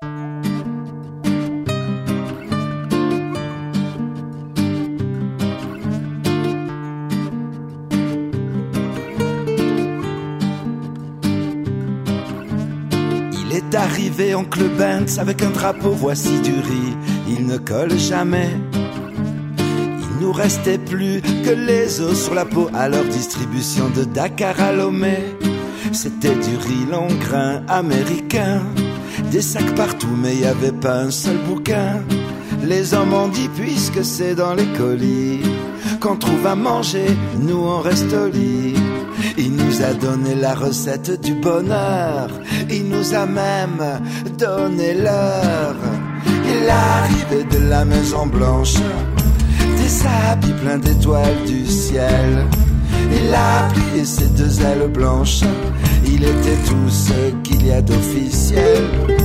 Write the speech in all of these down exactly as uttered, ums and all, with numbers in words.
Il est arrivé oncle Benz avec un drapeau, voici du riz, il ne colle jamais. Il nous restait plus que les os sur la peau à leur distribution de Dakar à Lomé. C'était du riz long grain américain, des sacs partout mais il y avait pas un seul bouquin. Les hommes ont dit puisque c'est dans les colis qu'on trouve à manger, nous on reste au lit. Il nous a donné la recette du bonheur, il nous a même donné l'heure. Il arrivait de la Maison Blanche, des habits pleins d'étoiles du ciel. Il a plié ses deux ailes blanches, il était tout ce qu'il y a d'officiel.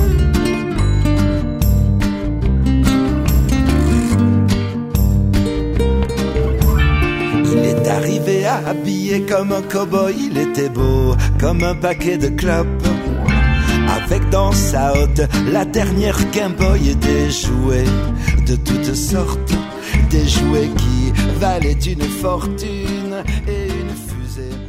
Il est arrivé habillé comme un cow-boy, il était beau comme un paquet de clopes. Avec dans sa hotte la dernière Game Boy et des jouets de toutes sortes, des jouets qui valaient une fortune et une fusée.